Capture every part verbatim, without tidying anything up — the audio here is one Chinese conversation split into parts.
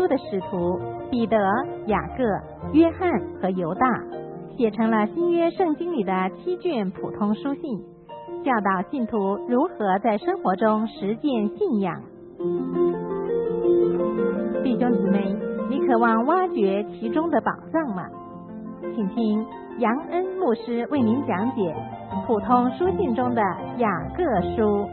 的使徒彼得、雅各、约翰和犹大，写成了新约圣经里的七卷普通书信，教导信徒如何在生活中实践信仰。弟兄姊妹，你渴望挖掘其中的宝藏吗？请听杨恩牧师为您讲解普通书信中的雅各书。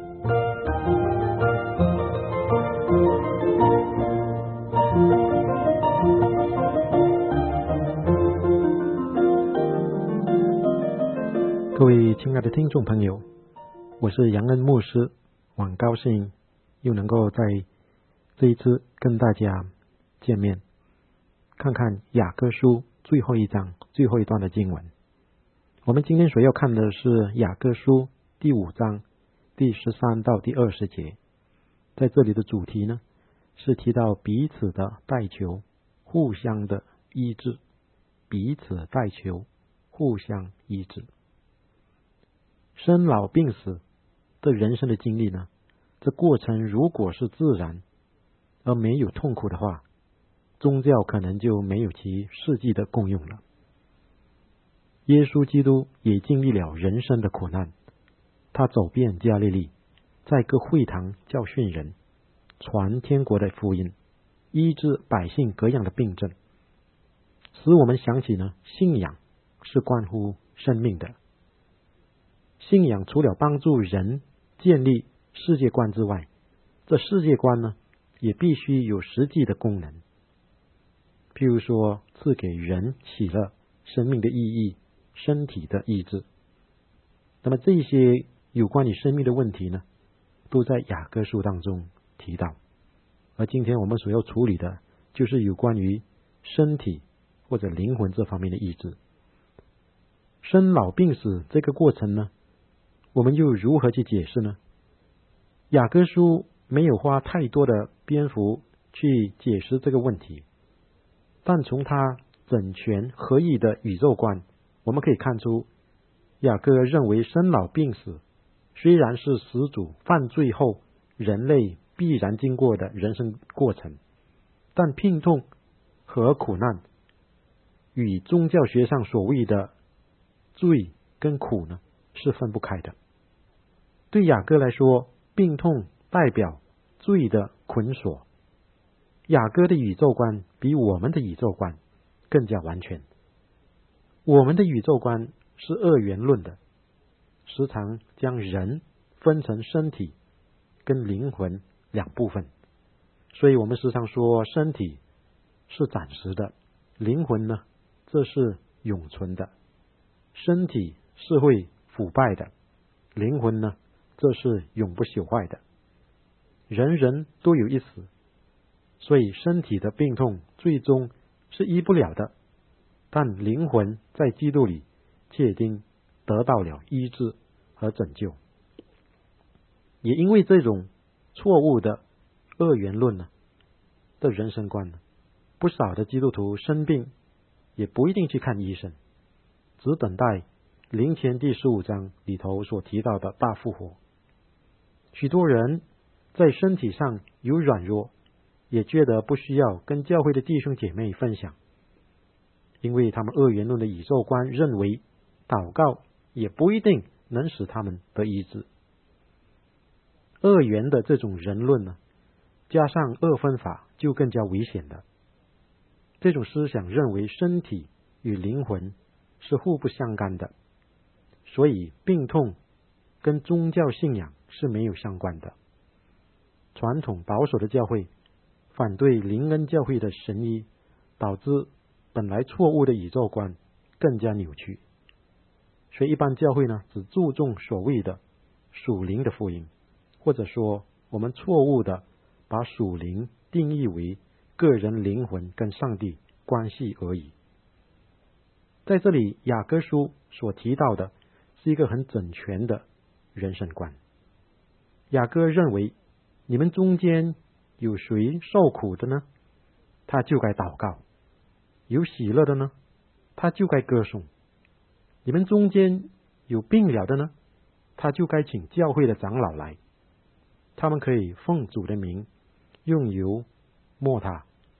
各位亲爱的听众朋友，我是杨恩牧师，我很高兴又能够在这一次跟大家见面，看看雅各书最后一章最后一段的经文。我们今天所要看的是雅各书第五章第十三到第二十节。在这里的主题呢，是提到彼此的代求，互相的医治，彼此代求，互相医治。生老病死的人生的经历呢，这过程如果是自然而没有痛苦的话，宗教可能就没有其实际的功用了。耶稣基督也经历了人生的苦难，他走遍加利利，在各会堂教训人，传天国的福音，医治百姓各样的病症，使我们想起呢，信仰是关乎生命的。信仰除了帮助人建立世界观之外，这世界观呢，也必须有实际的功能。譬如说，赐给人喜乐、生命的意义、身体的医治。那么这些有关于生命的问题呢，都在雅各书当中提到。而今天我们所要处理的，就是有关于身体或者灵魂这方面的医治。生老病死这个过程呢，我们又如何去解释呢？雅各书没有花太多的篇幅去解释这个问题，但从他整全合一的宇宙观，我们可以看出，雅各认为生老病死虽然是始祖犯罪后人类必然经过的人生过程，但病痛和苦难与宗教学上所谓的罪跟苦呢，是分不开的。对雅各来说，病痛代表罪的捆锁。雅各的宇宙观比我们的宇宙观更加完全。我们的宇宙观是二元论的，时常将人分成身体跟灵魂两部分，所以我们时常说身体是暂时的，灵魂呢，这是永存的。身体是会腐败的，灵魂呢，这是永不朽坏的。人人都有一死，所以身体的病痛最终是医不了的，但灵魂在基督里却已经得到了医治和拯救。也因为这种错误的二元论呢的人生观呢，不少的基督徒生病也不一定去看医生，只等待灵前第十五章里头所提到的大复活。许多人在身体上有软弱，也觉得不需要跟教会的弟兄姐妹分享，因为他们二元论的宇宙观认为祷告也不一定能使他们得医治。二元的这种人论呢，加上二分法就更加危险的。这种思想认为身体与灵魂是互不相干的，所以病痛跟宗教信仰是没有相关的。传统保守的教会反对灵恩教会的神医，导致本来错误的宇宙观更加扭曲。所以一般教会呢，只注重所谓的属灵的福音，或者说我们错误的把属灵定义为个人灵魂跟上帝关系而已。在这里雅各书所提到的是一个很整全的人生观。雅各认为，你们中间有谁受苦的呢？他就该祷告。有喜乐的呢？他就该歌颂。你们中间有病了的呢？他就该请教会的长老来，他们可以奉主的名用油抹他，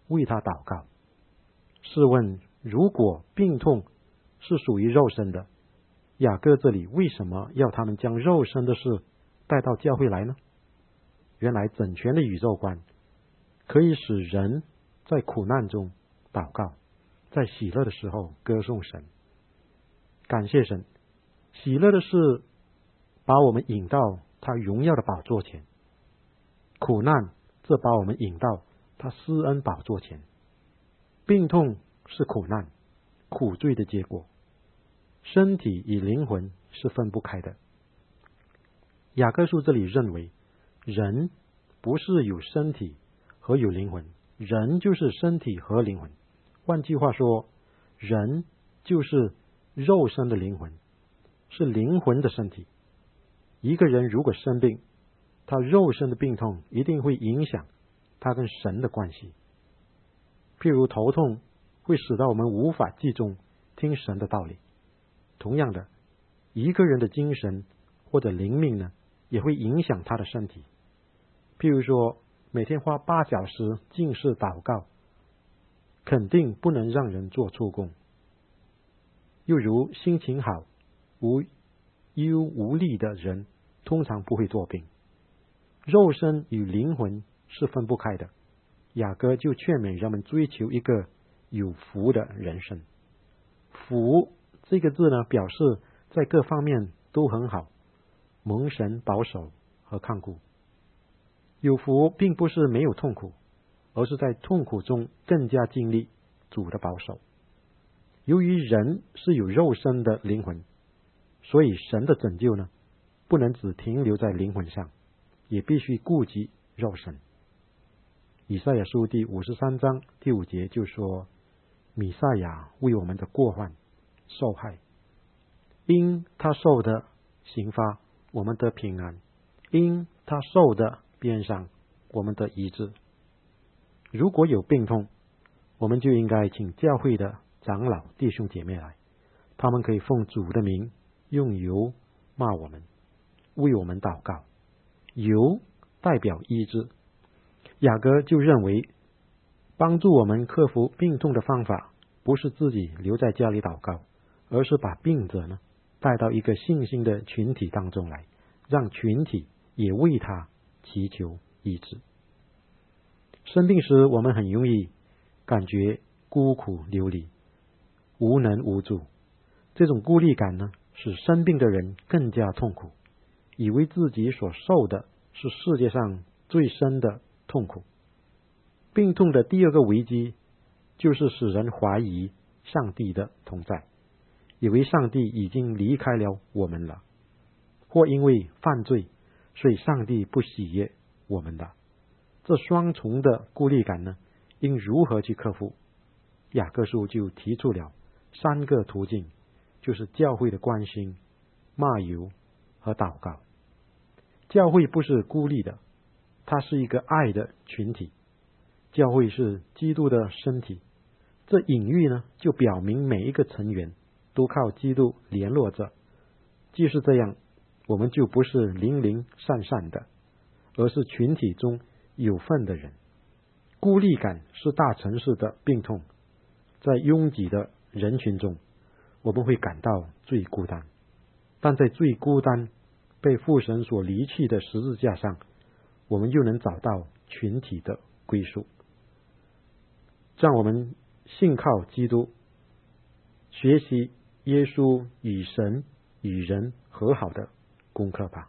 为他祷告。试问，如果病痛是属于肉身的，雅各这里为什么要他们将肉身的事带到教会来呢？原来整全的宇宙观可以使人在苦难中祷告，在喜乐的时候歌颂神，感谢神。喜乐的是把我们引到他荣耀的宝座前，苦难则把我们引到他施恩宝座前。病痛是苦难苦罪的结果，身体与灵魂是分不开的。雅各书这里认为，人不是有身体和有灵魂，人就是身体和灵魂。换句话说，人就是肉身的灵魂，是灵魂的身体。一个人如果生病，他肉身的病痛一定会影响他跟神的关系。譬如头痛会使到我们无法集中听神的道理，同样的，一个人的精神或者灵命呢，也会影响他的身体。譬如说，每天花八小时静思祷告，肯定不能让人做出工。又如心情好、无忧无虑的人，通常不会做病。肉身与灵魂是分不开的。雅各就劝勉人们追求一个有福的人生。福这个字呢，表示在各方面都很好，蒙神保守和看顾。有福并不是没有痛苦，而是在痛苦中更加经历主的保守。由于人是有肉身的灵魂，所以神的拯救呢，不能只停留在灵魂上，也必须顾及肉身。以赛亚书第五十三章第五节就说，弥赛亚为我们的过犯受害，因他受的刑罚，我们得平安；因他受的鞭伤，我们得医治。如果有病痛，我们就应该请教会的长老弟兄姐妹来，他们可以奉主的名用油骂我们，为我们祷告。油代表医治。雅各就认为，帮助我们克服病痛的方法，不是自己留在家里祷告，而是把病者呢带到一个信心的群体当中来，让群体也为他祈求医治。生病时，我们很容易感觉孤苦流离，无能无助。这种孤立感呢，使生病的人更加痛苦，以为自己所受的是世界上最深的痛苦。病痛的第二个危机，就是使人怀疑上帝的同在，以为上帝已经离开了我们了，或因为犯罪，所以上帝不喜悦我们了。这双重的孤立感呢，应如何去克服？雅各书就提出了三个途径，就是教会的关心、骂油和祷告。教会不是孤立的，它是一个爱的群体。教会是基督的身体，这隐喻呢，就表明每一个成员都靠基督联络着。既是这样，我们就不是零零散散的，而是群体中有份的人。孤立感是大城市的病痛，在拥挤的人群中，我们会感到最孤单。但在最孤单、被父神所离弃的十字架上，我们又能找到群体的归属。让我们信靠基督，学习耶稣与神与人和好的功课吧。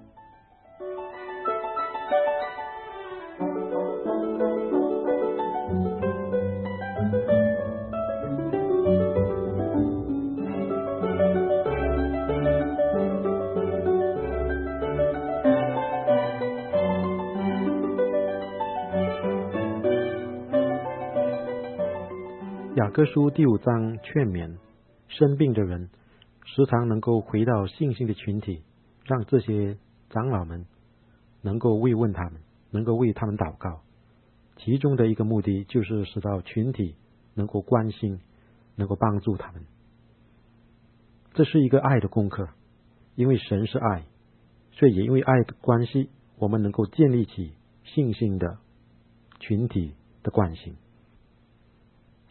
雅各书第五章劝勉生病的人时常能够回到信心的群体，让这些长老们能够慰问他们，能够为他们祷告。其中的一个目的就是使到群体能够关心，能够帮助他们。这是一个爱的功课，因为神是爱，所以也因为爱的关系，我们能够建立起信心的群体的关系。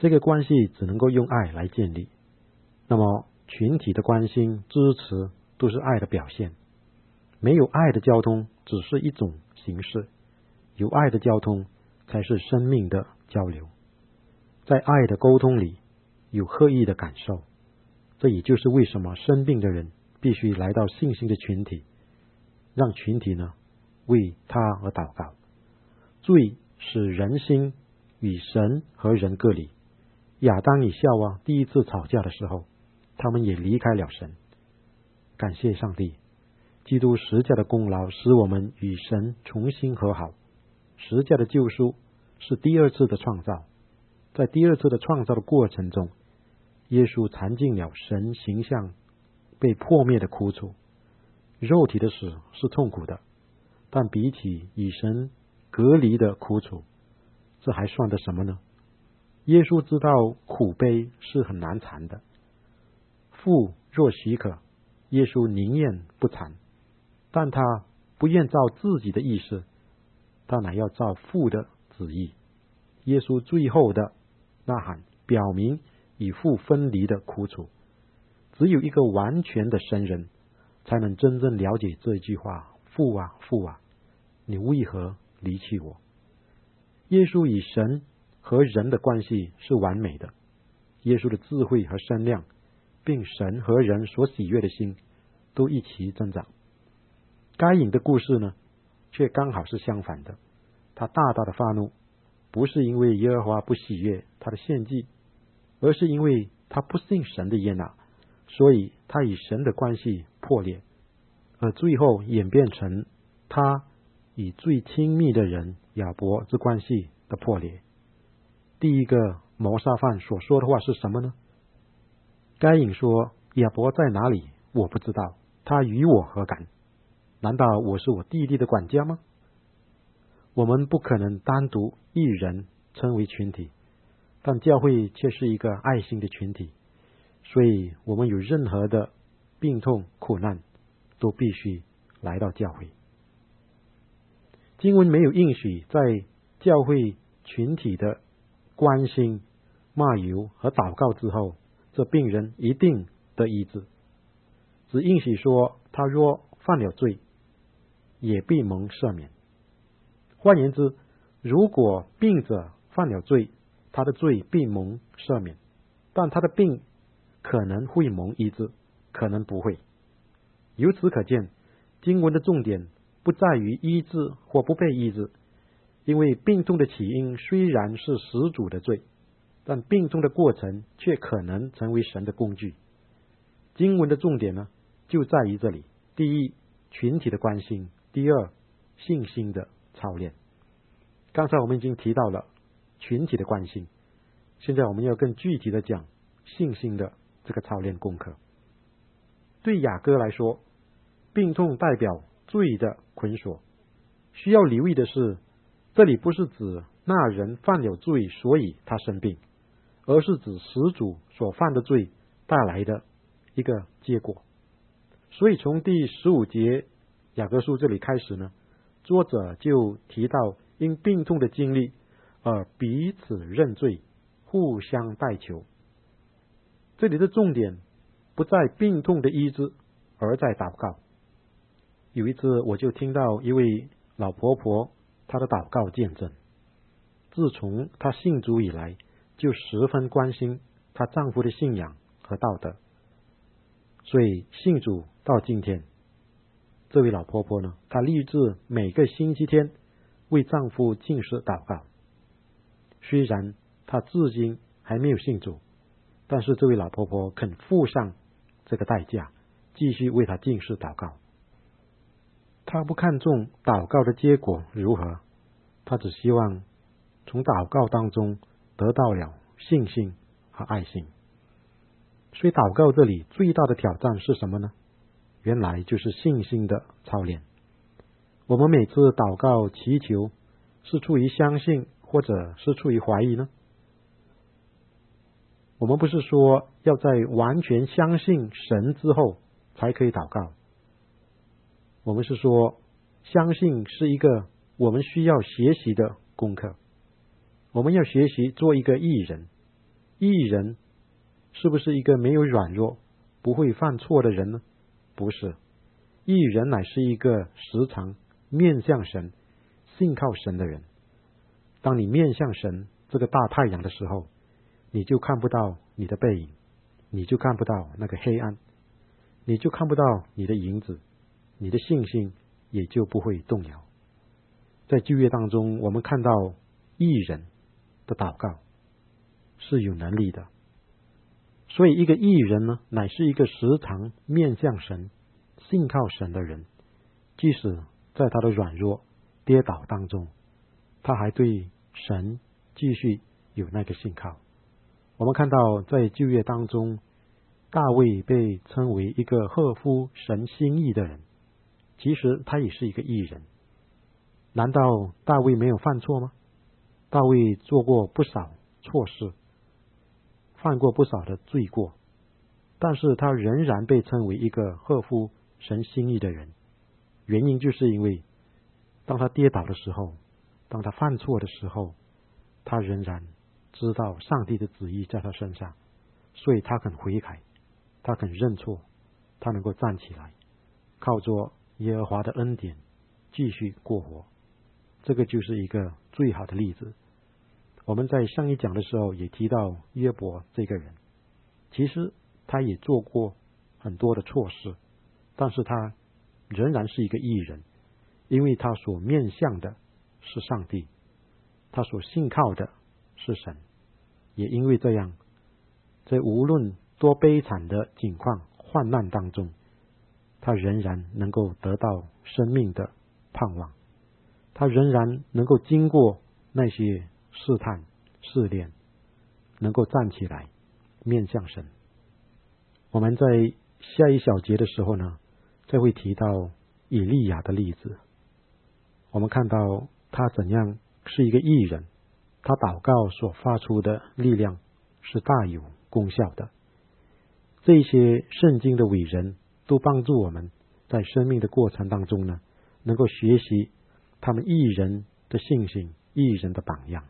这个关系只能够用爱来建立。那么群体的关心、支持都是爱的表现。没有爱的交通只是一种形式，有爱的交通才是生命的交流。在爱的沟通里有合意的感受，这也就是为什么生病的人必须来到信心的群体，让群体呢为他而祷告。罪使人心与神和人隔离。亚当与夏娃第一次吵架的时候，他们也离开了神。感谢上帝，基督十架的功劳使我们与神重新和好。十架的救赎是第二次的创造，在第二次的创造的过程中，耶稣尝尽了神形象被破灭的苦楚。肉体的死是痛苦的，但比起与神隔离的苦楚，这还算得什么呢？耶稣知道苦悲是很难缠的，父若许可，耶稣宁愿不缠，但他不愿照自己的意思，他乃要照父的旨意。耶稣最后的呐喊表明与父分离的苦楚。只有一个完全的神人才能真正了解这句话：父啊，父啊，你为何离弃我？耶稣与神和人的关系是完美的，耶稣的智慧和身量，并神和人所喜悦的心都一起增长。该隐的故事呢，却刚好是相反的。他大大的发怒，不是因为耶和华不喜悦他的献祭，而是因为他不信神的悦纳，所以他与神的关系破裂，而最后演变成他与最亲密的人亚伯之关系的破裂。第一个谋杀犯所说的话是什么呢？该隐说：亚伯在哪里？我不知道，他与我何干？难道我是我弟弟的管家吗？我们不可能单独一人称为群体，但教会却是一个爱心的群体，所以我们有任何的病痛苦难都必须来到教会。经文没有应许在教会群体的关心、骂尤和祷告之后，这病人一定得医治，只应许说他若犯了罪，也必蒙赦免。换言之，如果病者犯了罪，他的罪必蒙赦免，但他的病可能会蒙医治，可能不会。由此可见，经文的重点不在于医治或不被医治，因为病痛的起因虽然是始祖的罪，但病痛的过程却可能成为神的工具。经文的重点呢，就在于这里：第一，群体的关心；第二，信心的操练。刚才我们已经提到了群体的关心，现在我们要更具体的讲信心的这个操练功课。对雅各来说，病痛代表罪的捆锁。需要留意的是，这里不是指那人犯了罪所以他生病，而是指始祖所犯的罪带来的一个结果。所以从第十五节雅各书这里开始呢，作者就提到因病痛的经历而彼此认罪，互相代求。这里的重点不在病痛的医治，而在祷告。有一次我就听到一位老婆婆她的祷告见证，自从她信主以来，就十分关心她丈夫的信仰和道德，所以信主到今天，这位老婆婆呢，她立志每个星期天为丈夫禁食祷告。虽然她至今还没有信主，但是这位老婆婆肯付上这个代价，继续为她禁食祷告。她不看重祷告的结果如何，她只希望从祷告当中得到了信心和爱心。所以祷告这里最大的挑战是什么呢？原来就是信心的操练。我们每次祷告祈求，是出于相信或者是出于怀疑呢？我们不是说要在完全相信神之后才可以祷告，我们是说相信是一个我们需要学习的功课。我们要学习做一个义人， 义人是不是一个没有软弱、不会犯错的人呢？不是，义人乃是一个时常面向神、信靠神的人。当你面向神这个大太阳的时候，你就看不到你的背影，你就看不到那个黑暗，你就看不到你的影子，你的信心也就不会动摇。在旧约当中，我们看到义人的祷告是有能力的，所以一个义人呢，乃是一个时常面向神、信靠神的人，即使在他的软弱、跌倒当中，他还对神继续有那个信靠。我们看到在旧约当中，大卫被称为一个合乎神心意的人，其实他也是一个义人。难道大卫没有犯错吗？大卫做过不少错事，犯过不少的罪过，但是他仍然被称为一个合乎神心意的人。原因就是因为当他跌倒的时候，当他犯错的时候，他仍然知道上帝的旨意在他身上，所以他肯悔改，他肯认错，他能够站起来，靠着耶和华的恩典继续过活。这个就是一个最好的例子。我们在上一讲的时候也提到约伯这个人，其实他也做过很多的错事，但是他仍然是一个义人，因为他所面向的是上帝，他所信靠的是神。也因为这样，在无论多悲惨的境况、患难当中，他仍然能够得到生命的盼望，他仍然能够经过那些试探、试炼，能够站起来面向神。我们在下一小节的时候呢，再会提到以利亚的例子。我们看到他怎样是一个义人，他祷告所发出的力量是大有功效的。这些圣经的伟人都帮助我们在生命的过程当中呢，能够学习他们义人的信心、义人的榜样。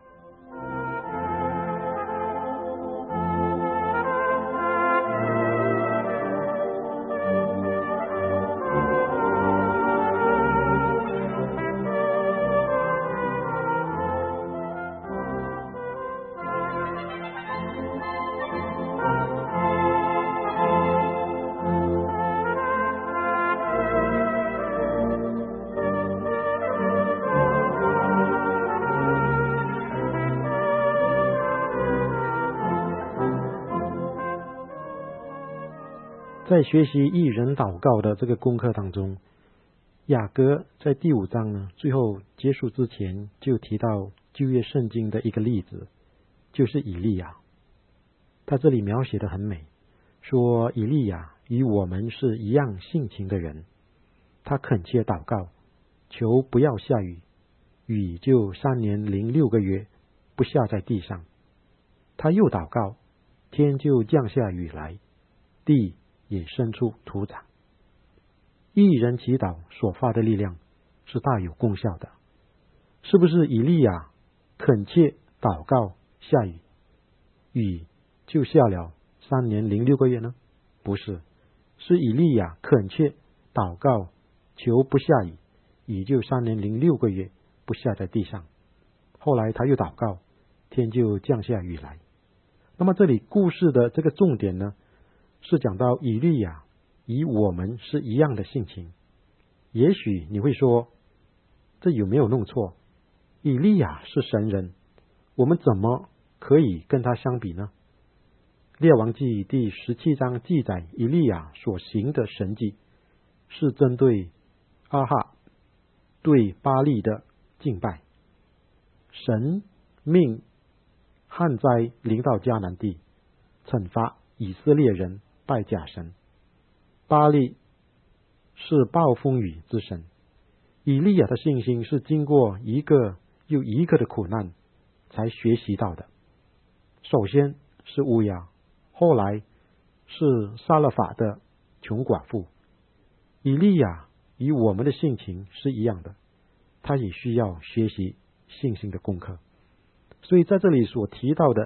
在学习义人祷告的这个功课当中，雅各在第五章呢，最后结束之前就提到旧约圣经的一个例子，就是以利亚。他这里描写的很美，说以利亚与我们是一样性情的人，他恳切祷告，求不要下雨，雨就三年零六个月不下在地上。他又祷告，天就降下雨来，地也生出土长。义人祈祷所发的力量是大有功效的。是不是以利亚恳切祷告下雨，雨就下了三年零六个月呢？不是，是以利亚恳切祷告求不下雨，雨就三年零六个月不下在地上。后来他又祷告，天就降下雨来。那么这里故事的这个重点呢，是讲到以利亚与我们是一样的性情。也许你会说，这有没有弄错？以利亚是神人，我们怎么可以跟他相比呢？列王记第十七章记载，以利亚所行的神迹是针对阿哈对巴力的敬拜。神命旱灾临到迦南地，惩罚以色列人拜假神。巴力是暴风雨之神。以利亚的信心是经过一个又一个的苦难才学习到的。首先是乌鸦，后来是撒勒法的穷寡妇。以利亚与我们的性情是一样的，他也需要学习信心的功课。所以在这里所提到的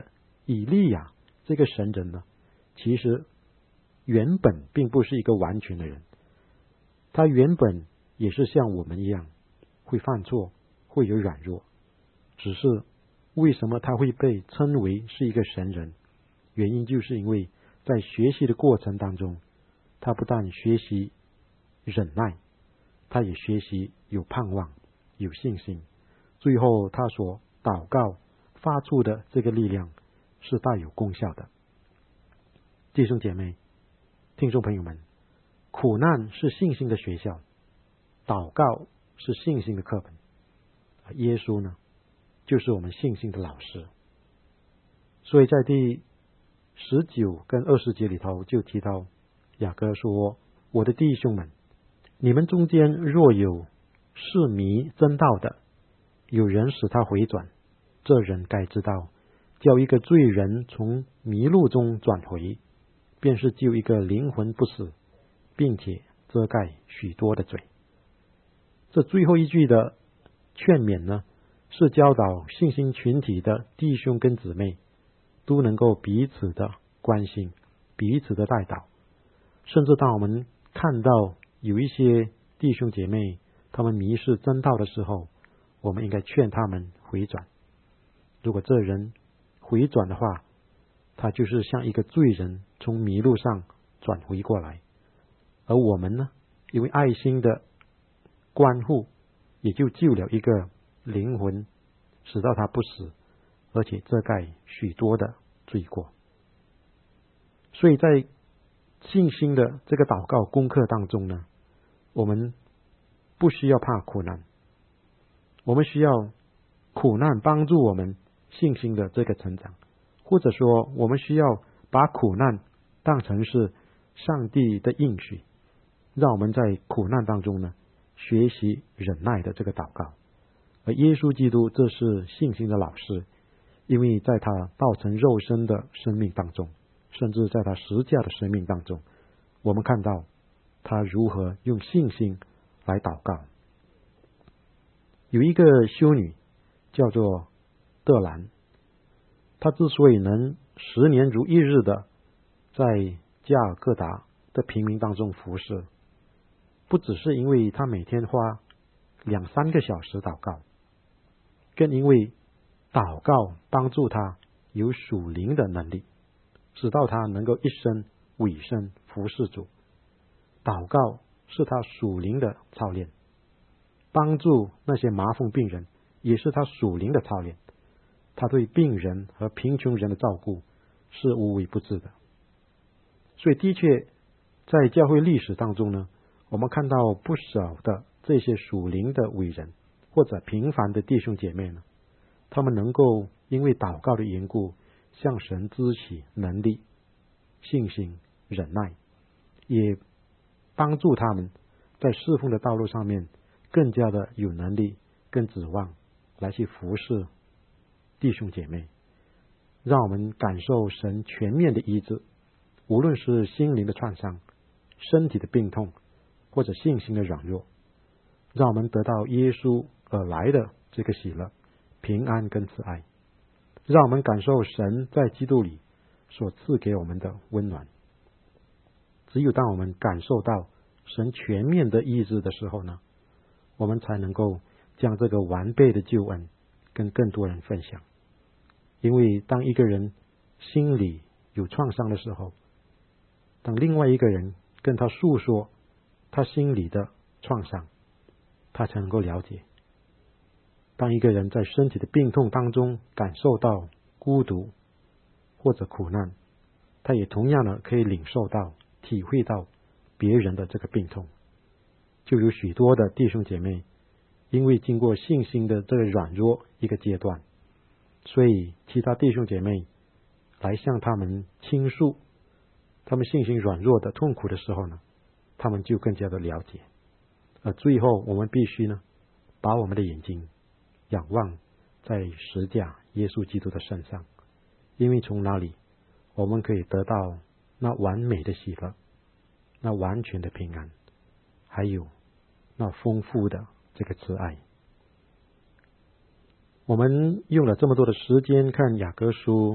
以利亚这个神人呢，其实原本并不是一个完全的人，他原本也是像我们一样会犯错，会有软弱，只是为什么他会被称为是一个神人？原因就是因为在学习的过程当中，他不但学习忍耐，他也学习有盼望，有信心，最后他所祷告发出的这个力量是大有功效的。弟兄姐妹，听众朋友们，苦难是信心的学校，祷告是信心的课本，耶稣呢，就是我们信心的老师。所以在第十九跟二十节里头就提到，雅各说，我的弟兄们，你们中间若有是迷真道的，有人使他回转，这人该知道，叫一个罪人从迷路中转回，便是救一个灵魂不死，并且遮盖许多的罪。这最后一句的劝勉呢，是教导信心群体的弟兄跟姊妹都能够彼此的关心，彼此的代祷。甚至当我们看到有一些弟兄姐妹他们迷失真道的时候，我们应该劝他们回转。如果这人回转的话，他就是像一个罪人从迷路上转回过来，而我们呢，因为爱心的关护，也就救了一个灵魂，使到他不死，而且遮盖许多的罪过。所以在信心的这个祷告功课当中呢，我们不需要怕苦难，我们需要苦难帮助我们信心的这个成长，或者说我们需要把苦难当成是上帝的应许，让我们在苦难当中呢学习忍耐的这个祷告。而耶稣基督这是信心的老师，因为在他道成肉身的生命当中，甚至在他十架的生命当中，我们看到他如何用信心来祷告。有一个修女叫做德兰，她之所以能十年如一日的在加尔各答的平民当中服侍，不只是因为她每天花两三个小时祷告，更因为祷告帮助她有属灵的能力，使到她能够一生委身服侍主。祷告是她属灵的操练，帮助那些麻风病人也是她属灵的操练。她对病人和贫穷人的照顾是无微不至的。所以的确在教会历史当中呢，我们看到不少的这些属灵的伟人或者平凡的弟兄姐妹呢，他们能够因为祷告的缘故向神支起能力、信心、忍耐，也帮助他们在侍奉的道路上面更加的有能力跟指望来去服侍弟兄姐妹，让我们感受神全面的医治，无论是心灵的创伤、身体的病痛或者信心的软弱，让我们得到耶稣而来的这个喜乐、平安跟慈爱，让我们感受神在基督里所赐给我们的温暖。只有当我们感受到神全面的医治的时候呢，我们才能够将这个完备的救恩跟更多人分享。因为当一个人心里有创伤的时候，当另外一个人跟他诉说他心里的创伤，他才能够了解。当一个人在身体的病痛当中感受到孤独或者苦难，他也同样的可以领受到、体会到别人的这个病痛。就有许多的弟兄姐妹因为经过信心的这个软弱一个阶段，所以其他弟兄姐妹来向他们倾诉他们信心软弱的痛苦的时候呢，他们就更加的了解。而最后我们必须呢，把我们的眼睛仰望在十架耶稣基督的身上，因为从那里我们可以得到那完美的喜乐，那完全的平安，还有那丰富的这个慈爱。我们用了这么多的时间看雅各书这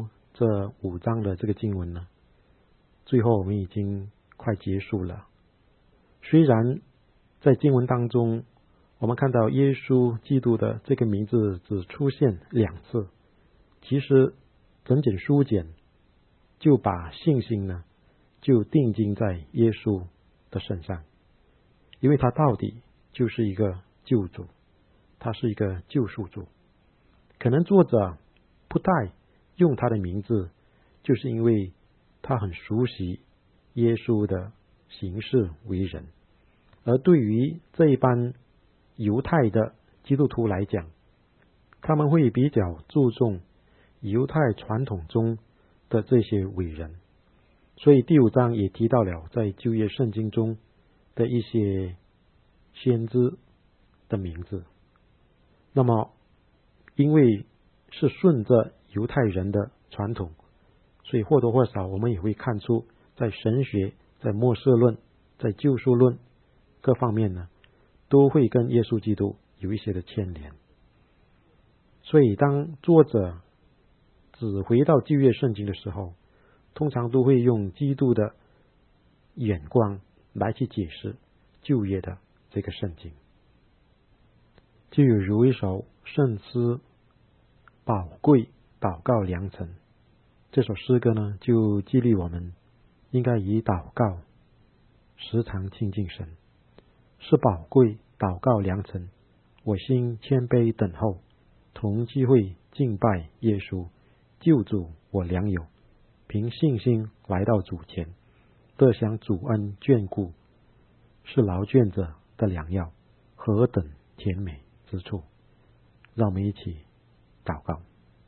这五章的这个经文呢，最后我们已经快结束了。虽然在经文当中，我们看到耶稣基督的这个名字只出现两次，其实整卷书简就把信心呢，就定睛在耶稣的身上，因为他到底就是一个救主，他是一个救赎主。可能作者不带用他的名字，就是因为他很熟悉耶稣的行事为人。而对于这一班犹太的基督徒来讲，他们会比较注重犹太传统中的这些伟人，所以第五章也提到了在旧约圣经中的一些先知的名字。那么因为是顺着犹太人的传统，所以或多或少我们也会看出在神学、在末世论、在救赎论各方面呢，都会跟耶稣基督有一些的牵连。所以当作者只回到旧约圣经的时候，通常都会用基督的眼光来去解释旧约的这个圣经。就有如一首圣诗宝贵祷告良辰，这首诗歌呢，就激励我们应该以祷告时常亲近神。是宝贵祷告良辰，我心谦卑等候，同机会敬拜耶稣救主我良友，凭信心来到主前，得享主恩眷顾，是劳倦者的良药，何等甜美之处。让我们一起祷告。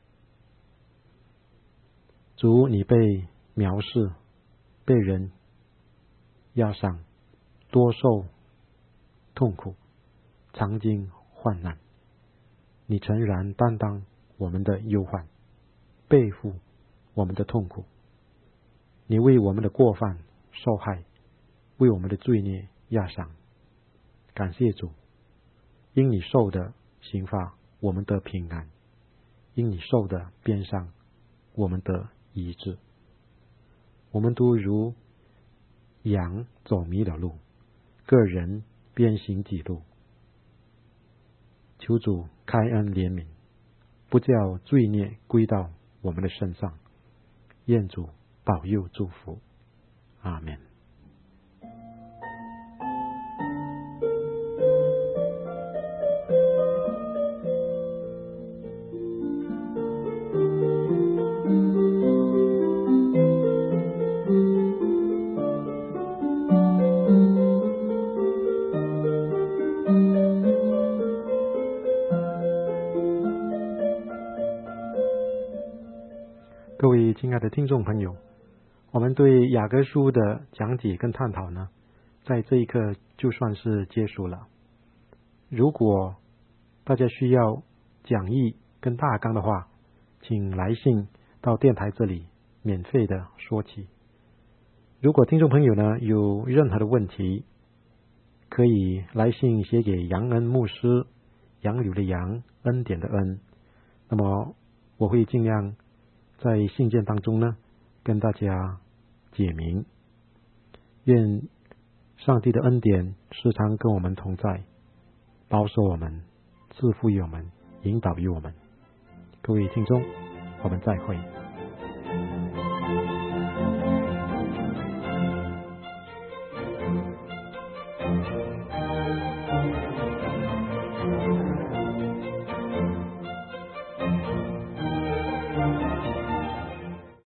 主，你被藐视，被人压伤，多受痛苦，常经患难，你诚然担当我们的忧患，背负我们的痛苦，你为我们的过犯受害，为我们的罪孽压伤。感谢主，因你受的刑罚我们得平安，因你受的鞭伤我们得医治。我们都如羊走迷了路，个人边行己路。求主开恩怜悯，不叫罪孽归到我们的身上。愿主保佑祝福。阿们。各位亲爱的听众朋友，我们对雅各书的讲解跟探讨呢，在这一刻就算是结束了。如果大家需要讲义跟大纲的话，请来信到电台这里免费的索取。如果听众朋友呢有任何的问题，可以来信写给杨恩牧师，杨柳的杨，恩典的恩，那么我会尽量在信件当中呢跟大家解明。愿上帝的恩典时常跟我们同在，保守我们，赐福于我们，引导于我们。各位听众，我们再会。